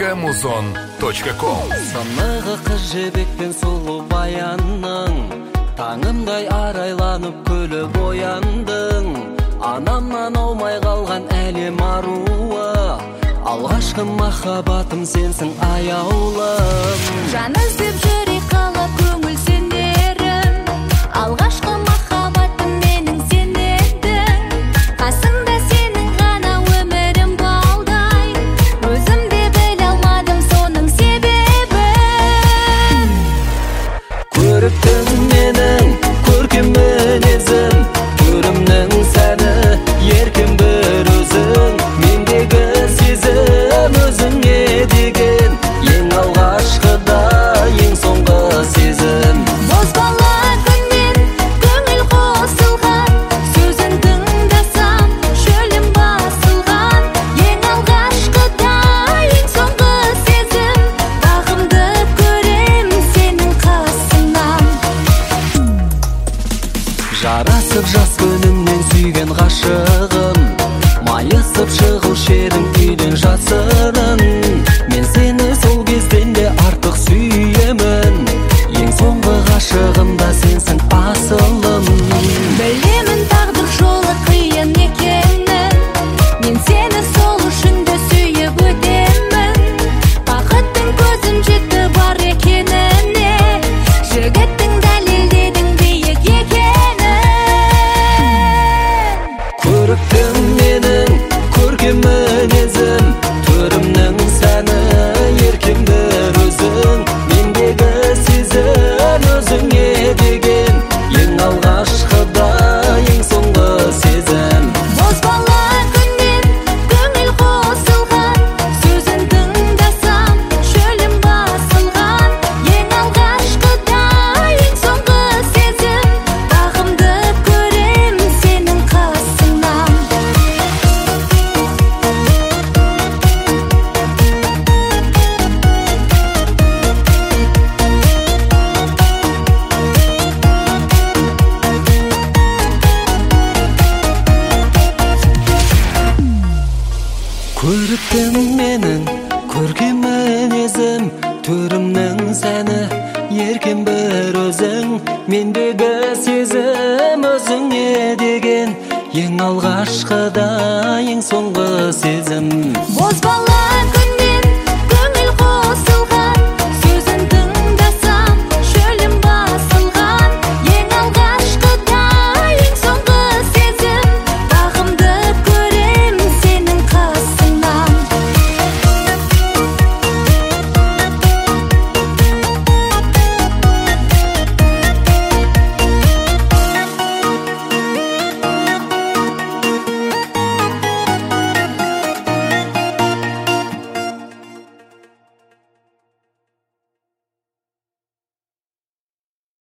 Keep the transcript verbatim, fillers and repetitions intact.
точка музон точка ком. Сынығы қыз жібекпен сұлу баянның, таңымдай арайланып күліп ояндың. Анамнан аумай қалған әлем аруы, алғашқы махаббатым сенсің аяулым. Жан іздеп жүрек қалап көңіл сенерім, алғашқы махаббатым менің сен едің. Қасымда сенің ғана өмірім балдай, өзім де біле алмадым соның себебін. Көріктің менің көркем мінезім, түрімнің сәні еркін бір өзің. Мендегі сезім өзіңе деген, ең алғашқыда ең соңғы сезім. Бозбала күннен көңіл қосылған, сөзін тыңдасам шөлім басылған. Ең алғашқыда ең соңғы сезім, бағымды көрем сенің қасыңнан. Жарасып жас күнімнен сүйген ғашығым, майысып шығушы едім үйден жасырын. Мен сені сол кезден де артық сүйемін, ең соңғы ғашығым да сенсің асылым. Білемін тағдыр жолы қиын екенін, мен сені сол үшін де сүйіп өтемін. Бақыттың көзім жетті бар екеніне, жігіттің дәлелдедің биік екенін. Көріктің менің көркем мінезім, түрімнің сәні еркем бір өзің. Мендегі сезім өзіңе деген, ең алғашқыда ең соңғы сезім. Бозбала күннен көңіл қосылған, сөзін тыңдасам шөлім басылған. Ең алғашқыда ең соңғы сезім, бағымды көрем сенің қасыңнан. Көріктің менің көркем мінезім, түрімнің сәні еркем бір өзің. Мендегі сезім өзіңе деген, ең алғашқыда ең соңғы сезім. Бозбала